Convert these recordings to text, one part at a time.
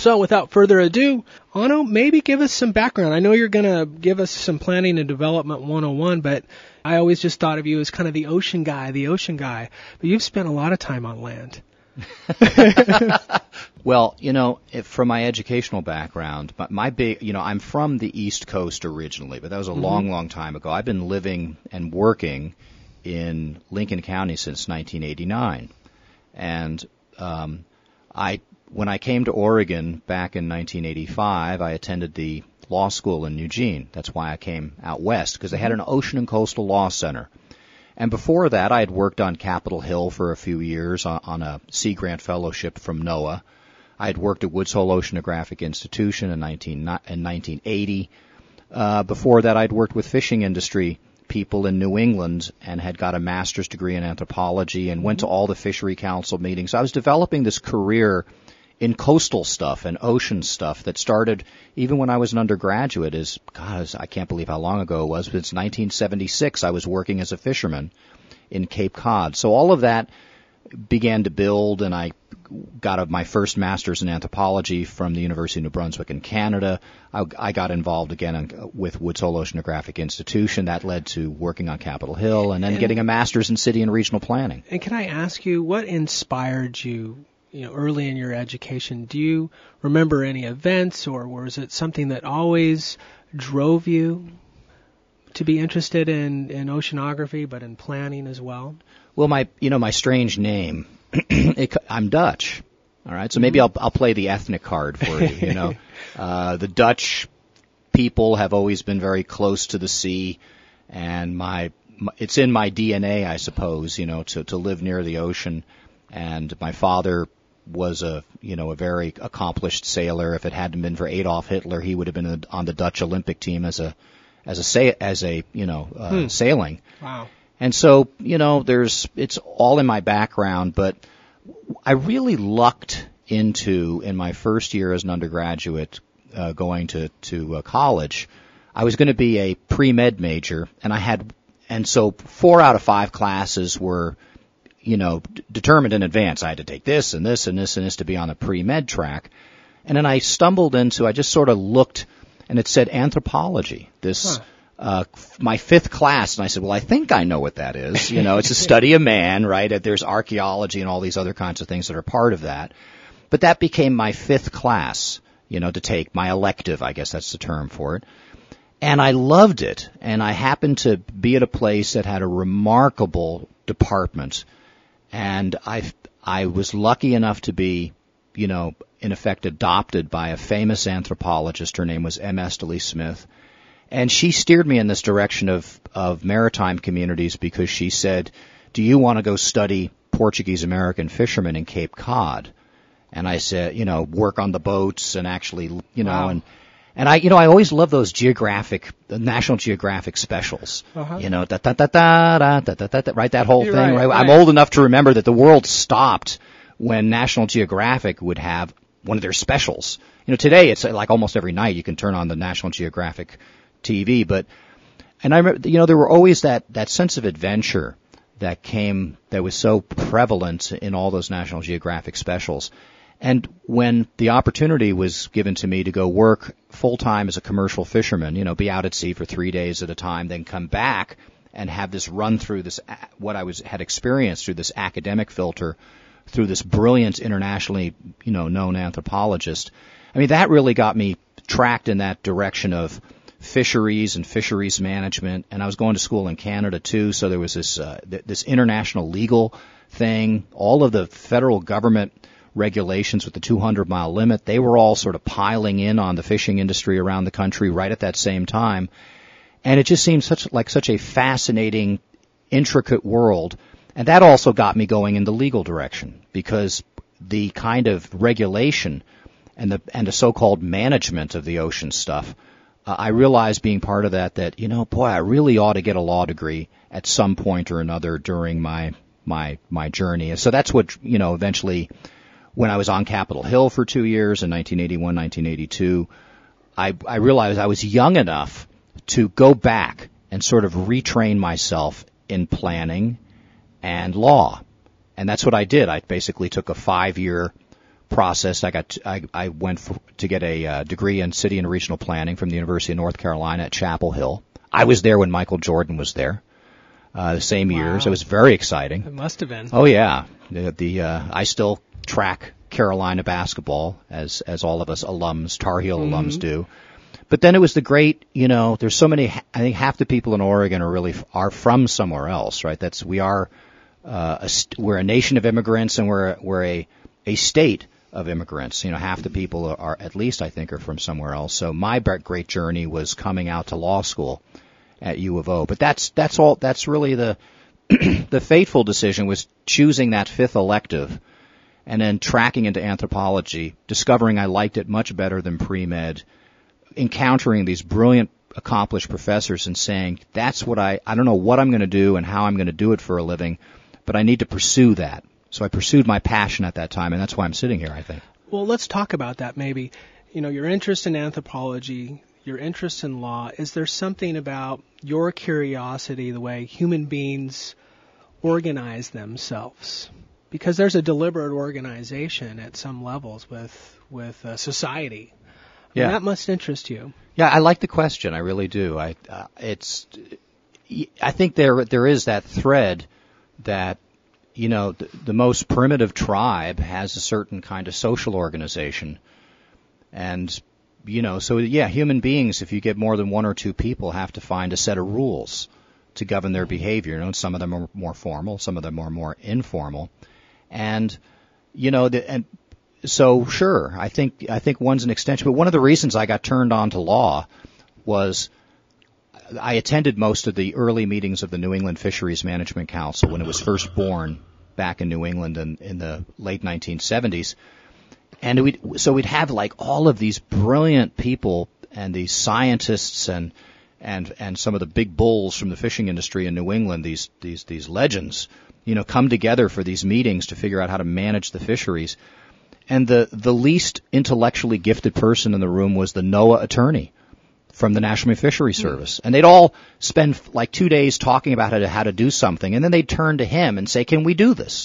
So without further ado, Onno, maybe give us some background. I know you're going to give us some planning and development 101, but I always just thought of you as kind of the ocean guy. But you've spent a lot of time on land. Well, from my educational background, I'm from the East Coast originally, but that was a long, long time ago. I've been living and working in Lincoln County since 1989. And when I came to Oregon back in 1985, I attended the law school in Eugene. That's why I came out west, because they had an ocean and coastal law center. And before that, I had worked on Capitol Hill for a few years on a Sea Grant Fellowship from NOAA. I had worked at Woods Hole Oceanographic Institution in 1980. Before that, I'd worked with fishing industry people in New England and had got a master's degree in anthropology and went to all the Fishery Council meetings. I was developing this career in coastal stuff and ocean stuff that started even when I was an undergraduate. I can't believe how long ago it was, but it's 1976. I was working as a fisherman in Cape Cod. So all of that began to build, and I got my first master's in anthropology from the University of New Brunswick in Canada. I got involved again with Woods Hole Oceanographic Institution. That led to working on Capitol Hill and then getting a master's in city and regional planning. And can I ask you, what inspired you early in your education? Do you remember any events, or was it something that always drove you to be interested in oceanography, but in planning as well? Well, my strange name, I'm Dutch. All right, so maybe I'll play the ethnic card for you. The Dutch people have always been very close to the sea, and it's in my DNA, I suppose, to live near the ocean. And my father was a very accomplished sailor. If it hadn't been for Adolf Hitler, he would have been on the Dutch Olympic team as a sailing. Wow. And so, it's all in my background, but I really lucked into, in my first year as an undergraduate, going to college, I was going to be a pre-med major, and so 4 out of 5 classes were determined in advance. I had to take this and this and this and this to be on the pre-med track. And then I stumbled I just sort of looked, and it said anthropology, my 5th class. And I said, well, I think I know what that is. It's a study of man, right? There's archaeology and all these other kinds of things that are part of that. But that became my 5th class, to take my elective, I guess that's the term for it. And I loved it. And I happened to be at a place that had a remarkable department. And I was lucky enough to be, in effect, adopted by a famous anthropologist. Her name was M. Estelle Smith. And she steered me in this direction of maritime communities because she said, do you want to go study Portuguese-American fishermen in Cape Cod? And I said, work on the boats and actually, Wow. And I always love those National Geographic specials. Uh-huh. Right, that whole You're thing, right? right. I'm old enough to remember that the world stopped when National Geographic would have one of their specials. Today it's like almost every night you can turn on the National Geographic TV, and I remember, there were always that sense of adventure that was so prevalent in all those National Geographic specials. And when the opportunity was given to me to go work full-time as a commercial fisherman, be out at sea for 3 days at a time, then come back and have this run through this, what I had experienced through this academic filter, through this brilliant internationally, known anthropologist, that really got me tracked in that direction of fisheries and fisheries management. And I was going to school in Canada too, so there was this international legal thing. All of the federal government regulations with the 200-mile limit, they were all sort of piling in on the fishing industry around the country right at that same time. And it just seemed such a fascinating, intricate world. And that also got me going in the legal direction, because the kind of regulation and the so-called management of the ocean stuff, I realized being part of that, I really ought to get a law degree at some point or another during my journey. And so that's what, eventually, when I was on Capitol Hill for 2 years in 1981, 1982, I realized I was young enough to go back and sort of retrain myself in planning and law. And that's what I did. I basically took a 5-year process. I went to get a degree in city and regional planning from the University of North Carolina at Chapel Hill. I was there when Michael Jordan was there, the same years. It was very exciting. It must have been. Oh yeah, I still track Carolina basketball as all of us alums, Tar Heel alums do. But then it was the great, there's so many. I think half the people in Oregon are from somewhere else, right? We're a nation of immigrants, and we're a state of immigrants. Half the people are, at least I think, are from somewhere else. So my great journey was coming out to law school at U of O. But that's all. That's really the the fateful decision was choosing that fifth elective, and then tracking into anthropology, discovering I liked it much better than pre-med, encountering these brilliant, accomplished professors and saying, that's what I don't know what I'm going to do and how I'm going to do it for a living, but I need to pursue that. So I pursued my passion at that time, and that's why I'm sitting here, I think. Well, let's talk about that maybe. Your interest in anthropology, your interest in law, is there something about your curiosity, the way human beings organize themselves? Because there's a deliberate organization at some levels with society. Yeah. And that must interest you. Yeah, I like the question. I really do. I think there is that thread that the most primitive tribe has a certain kind of social organization, and so human beings, if you get more than one or two people, have to find a set of rules to govern their behavior. Some of them are more formal, some of them are more informal, and so sure, I think one's an extension. But one of the reasons I got turned on to law was I attended most of the early meetings of the New England Fisheries Management Council when it was first born back in New England in the late 1970s. And we'd have like all of these brilliant people and these scientists and some of the big bulls from the fishing industry in New England, these legends, come together for these meetings to figure out how to manage the fisheries. And the least intellectually gifted person in the room was the NOAA attorney from the National Marine Fisheries Service. And they'd all spend like 2 days talking about how to do something, and then they'd turn to him and say, "Can we do this?"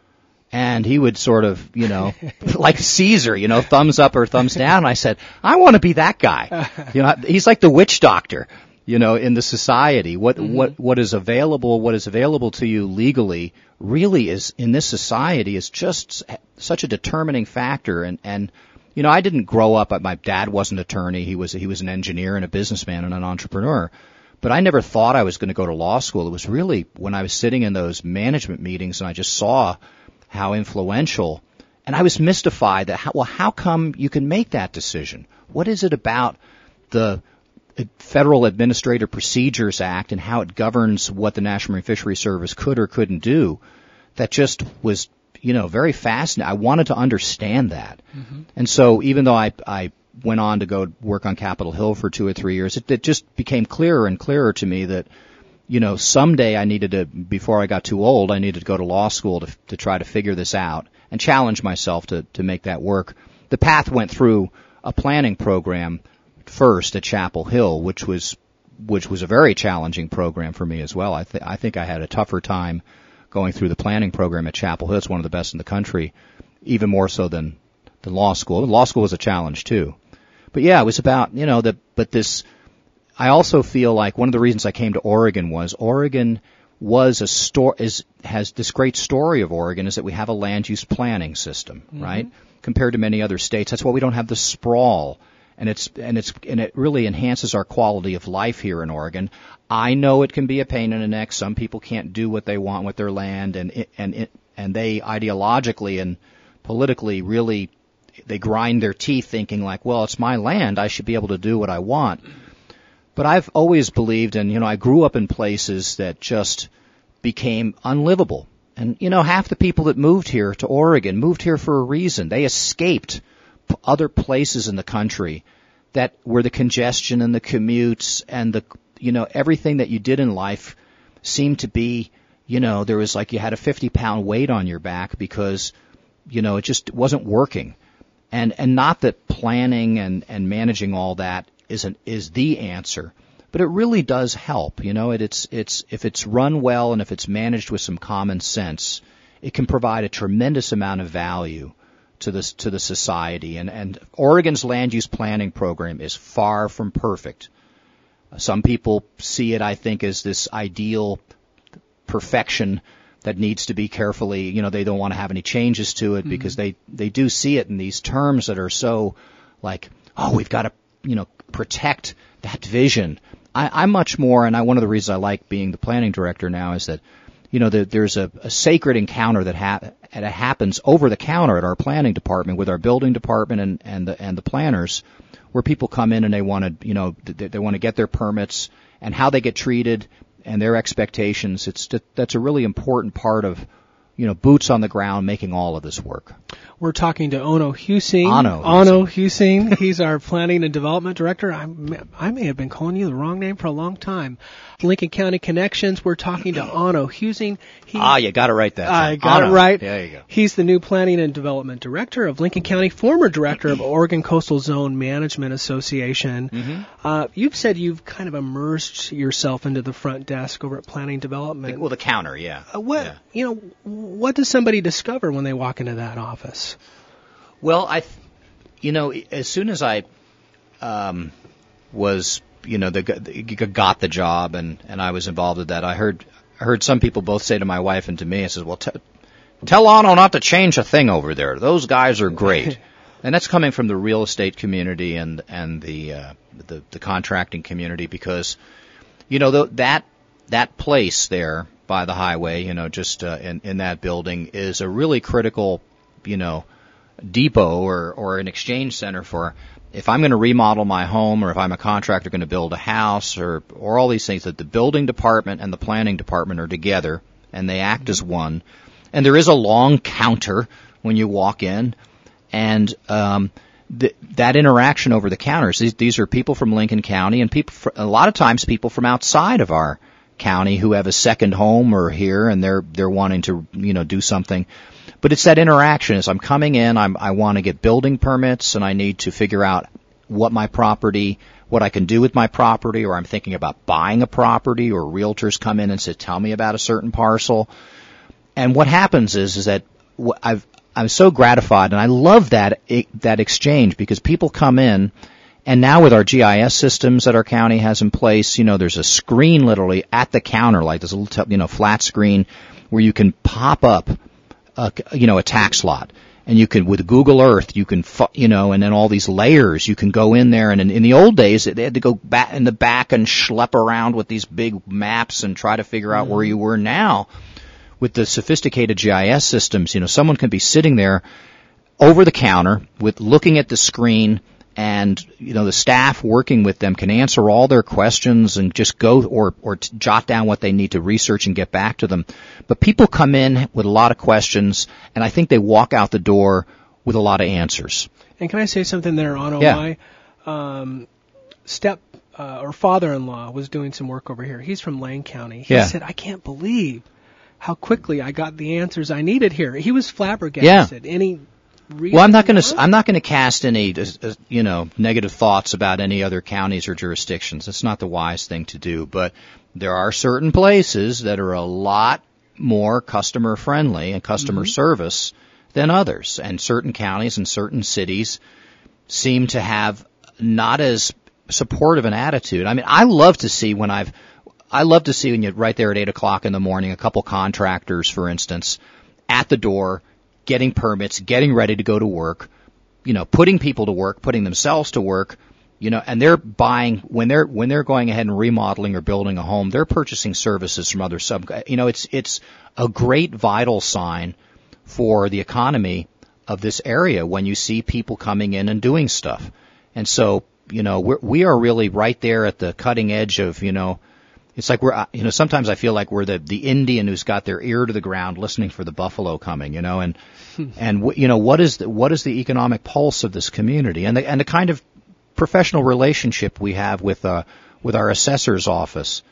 And he would sort of, like Caesar, thumbs up or thumbs down. And I said, I want to be that guy. He's like the witch doctor, in the society. What is available to you legally really is, in this society, is just such a determining factor. And I didn't grow up, my dad wasn't an attorney. He was an engineer and a businessman and an entrepreneur. But I never thought I was going to go to law school. It was really when I was sitting in those management meetings and I just saw how influential, and I was mystified that how come you can make that decision? What is it about the Federal Administrative Procedures Act and how it governs what the National Marine Fisheries Service could or couldn't do that just was, very fascinating. I wanted to understand that. Mm-hmm. And so even though I went on to go work on Capitol Hill for 2 or 3 years, it just became clearer and clearer to me that someday I needed to, before I got too old, I needed to go to law school to try to figure this out and challenge myself to make that work. The path went through a planning program first at Chapel Hill, which was a very challenging program for me as well. I think I had a tougher time going through the planning program at Chapel Hill. It's one of the best in the country, even more so than law school. Law school was a challenge too. But yeah, it was about, I also feel like one of the reasons I came to Oregon was has this great story of Oregon is that we have a land use planning system, mm-hmm. right? Compared to many other states. That's why we don't have the sprawl, and it really enhances our quality of life here in Oregon. I know it can be a pain in the neck. Some people can't do what they want with their land, and they ideologically and politically really they grind their teeth thinking like, well, it's my land, I should be able to do what I want. But I've always believed, and I grew up in places that just became unlivable. And half the people that moved here to Oregon moved here for a reason. They escaped other places in the country that where the congestion and the commutes and the everything that you did in life seemed to be, there was like you had a 50-pound weight on your back because it just wasn't working. And not that planning and managing all that is the answer, but it really does help. It's if it's run well and if it's managed with some common sense, it can provide a tremendous amount of value to the society. And Oregon's land use planning program is far from perfect. Some people see it, I think, as this ideal perfection that needs to be carefully, they don't want to have any changes to it because they do see it in these terms that are so like, oh, we've got to, protect that vision. I'm much more, and one of the reasons I like being the planning director now is that, there's a sacred encounter that happens over the counter at our planning department with our building department and the planners, where people come in and they want to, they want to get their permits and how they get treated and their expectations. That's a really important part of, boots on the ground making all of this work. We're talking to Ono Husing. Ono Husing. He's our planning and development director. I may have been calling you the wrong name for a long time. Lincoln County Connections. We're talking to Ono Husing. You got it right that time. I got it right. There you go. He's the new planning and development director of Lincoln County, former director of Oregon Coastal Zone Management Association. Mm-hmm. You've said you've kind of immersed yourself into the front desk over at planning development. Well, the counter, yeah. What does somebody discover when they walk into that office? Well, as soon as I was, got the job and I was involved with that, I heard some people both say to my wife and to me, I said, well, tell Ono not to change a thing over there. Those guys are great. And that's coming from the real estate community and the contracting community because, that place there by the highway, just in that building is a really critical, depot or an exchange center for if I'm going to remodel my home or if I'm a contractor going to build a house or all these things, that the building department and the planning department are together and they act as one. And there is a long counter when you walk in, and that interaction over the counters, these are people from Lincoln County and a lot of times people from outside of our county who have a second home or here and they're wanting to do something. But it's that interaction. As I'm coming in, I want to get building permits and I need to figure out what I can do with my property, or I'm thinking about buying a property, or realtors come in and say, tell me about a certain parcel. And what happens is that I'm so gratified, and I love that exchange because people come in. And now with our GIS systems that our county has in place, there's a screen literally at the counter, like this little, flat screen where you can pop up, a tax lot. And you can, with Google Earth, you can, and then all these layers, you can go in there. And in the old days, they had to go back in the back and schlep around with these big maps and try to figure out where you were. Now, with the sophisticated GIS systems, someone can be sitting there over the counter looking at the screen. And, the staff working with them can answer all their questions and just go or jot down what they need to research and get back to them. But people come in with a lot of questions, and I think they walk out the door with a lot of answers. And can I say something there, Ono? Yeah. My or father-in-law was doing some work over here. He's from Lane County. He Yeah. said, I can't believe how quickly I got the answers I needed here. He was flabbergasted. Yeah. Well, I'm not going to cast any, negative thoughts about any other counties or jurisdictions. It's not the wise thing to do. But there are certain places that are a lot more customer friendly and customer service than others. And certain counties and certain cities seem to have not as supportive an attitude. I mean, I love to see when you're right there at 8 o'clock in the morning, a couple contractors, for instance, at the door, getting permits, getting ready to go to work, putting people to work, putting themselves to work, and they're buying when they're going ahead and remodeling or building a home, they're purchasing services from other it's a great vital sign for the economy of this area when you see people coming in and doing stuff. And so, we are really right there at the cutting edge of, it's like we're, sometimes I feel like we're the Indian who's got their ear to the ground listening for the buffalo coming, and what is the economic pulse of this community and the kind of professional relationship we have with our assessor's office.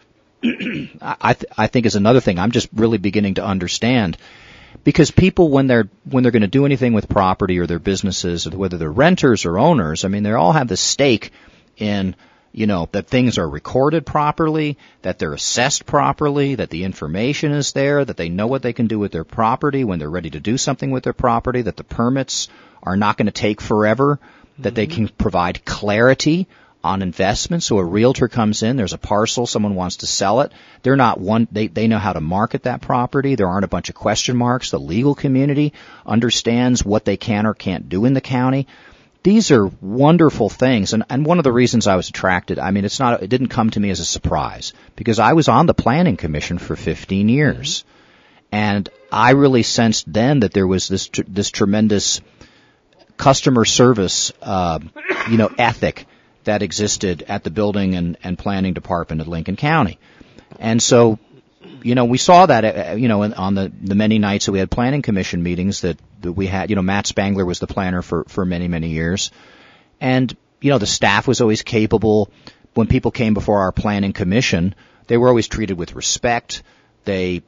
I think is another thing I'm just really beginning to understand, because people when they're going to do anything with property or their businesses, whether they're renters or owners, I mean, they all have the stake in that things are recorded properly, that they're assessed properly, that the information is there, that they know what they can do with their property when they're ready to do something with their property, that the permits are not going to take forever, that they can provide clarity on investment. So a realtor comes in, there's a parcel, someone wants to sell it. They're not they know how to market that property. There aren't a bunch of question marks. The legal community understands what they can or can't do in the county. These are wonderful things. And one of the reasons I was attracted, I mean, it didn't come to me as a surprise, because I was on the Planning Commission for 15 years. And I really sensed then that there was this tremendous customer service, ethic that existed at the building and planning department of Lincoln County. And so, we saw that, on the many nights that we had planning commission meetings that we had. Matt Spangler was the planner for many, many years. And, the staff was always capable. When people came before our planning commission, they were always treated with respect. They,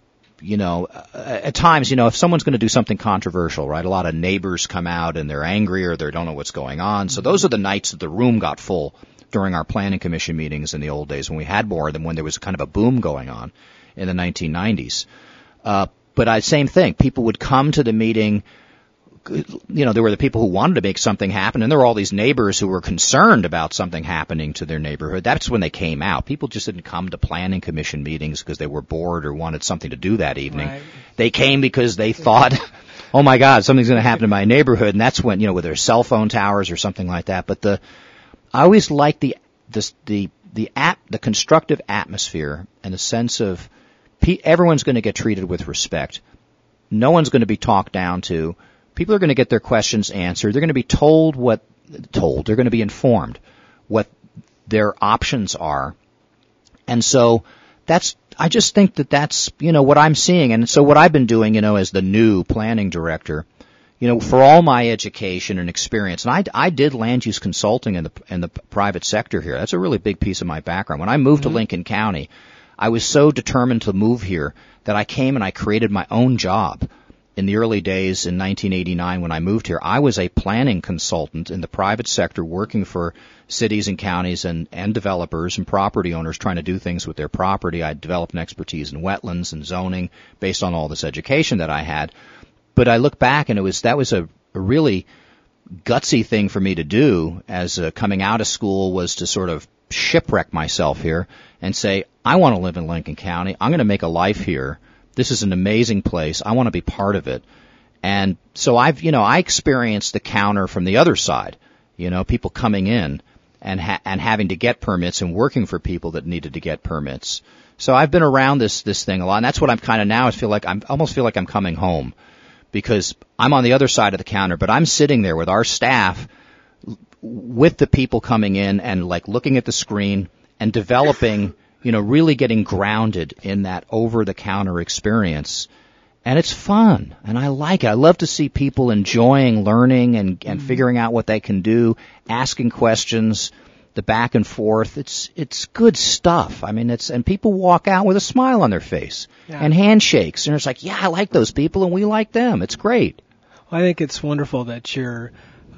at times, if someone's going to do something controversial, right, a lot of neighbors come out and they're angry or they don't know what's going on. So those are the nights that the room got full during our planning commission meetings in the old days, when we had more than when there was kind of a boom going on in the 1990s. But same thing. People would come to the meeting. There were the people who wanted to make something happen, and there were all these neighbors who were concerned about something happening to their neighborhood. That's when they came out. People just didn't come to planning commission meetings because they were bored or wanted something to do that evening. Right. They came because they thought, oh my God, something's going to happen to my neighborhood. And that's when, with their cell phone towers or something like that. But I always liked the constructive atmosphere and the sense of everyone's going to get treated with respect. No one's going to be talked down to. People are going to get their questions answered. They're going to be they're going to be informed what their options are. And so I just think that's, what I'm seeing. And so what I've been doing, as the new planning director, for all my education and experience, and I did land use consulting in the private sector here. That's a really big piece of my background. When I moved to Lincoln County, I was so determined to move here that I came and I created my own job. In the early days in 1989 when I moved here, I was a planning consultant in the private sector working for cities and counties and developers and property owners trying to do things with their property. I developed an expertise in wetlands and zoning based on all this education that I had. But I look back and that was a really gutsy thing for me to do as coming out of school, was to sort of shipwreck myself here and say, I want to live in Lincoln County. I'm going to make a life here. This is an amazing place. I want to be part of it. And so I experienced the counter from the other side, people coming in and having to get permits and working for people that needed to get permits. So I've been around this thing a lot, and that's what I'm kind of now. I almost feel like I'm coming home, because I'm on the other side of the counter, but I'm sitting there with our staff, with the people coming in and like looking at the screen and developing, really getting grounded in that over-the-counter experience. And it's fun, and I like it. I love to see people enjoying learning and figuring out what they can do, asking questions, the back and forth. It's good stuff. I mean, and people walk out with a smile on their face and handshakes, and it's like, yeah, I like those people, and we like them. It's great. Well, I think it's wonderful that you're,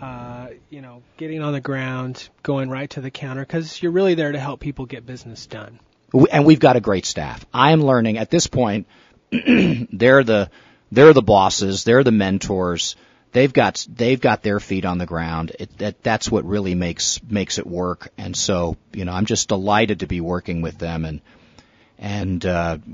getting on the ground, going right to the counter, because you're really there to help people get business done. And we've got a great staff. I am learning at this point. They're the bosses. They're the mentors. They've got their feet on the ground. That's what really makes it work. And so, I'm just delighted to be working with them. And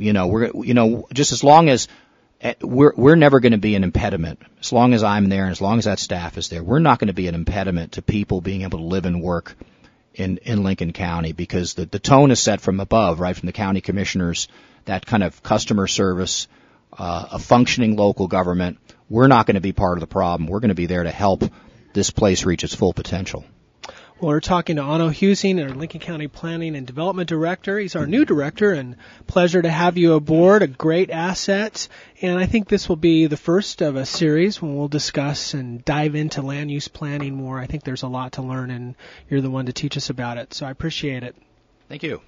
we're just as long as we're never going to be an impediment. As long as I'm there and as long as that staff is there, we're not going to be an impediment to people being able to live and work in Lincoln County, because the tone is set from above, right, from the county commissioners, that kind of customer service, a functioning local government. We're not going to be part of the problem. We're going to be there to help this place reach its full potential. Well, we're talking to Onno Husing, our Lincoln County Planning and Development Director. He's our new director, and pleasure to have you aboard, a great asset. And I think this will be the first of a series when we'll discuss and dive into land use planning more. I think there's a lot to learn, and you're the one to teach us about it. So I appreciate it. Thank you.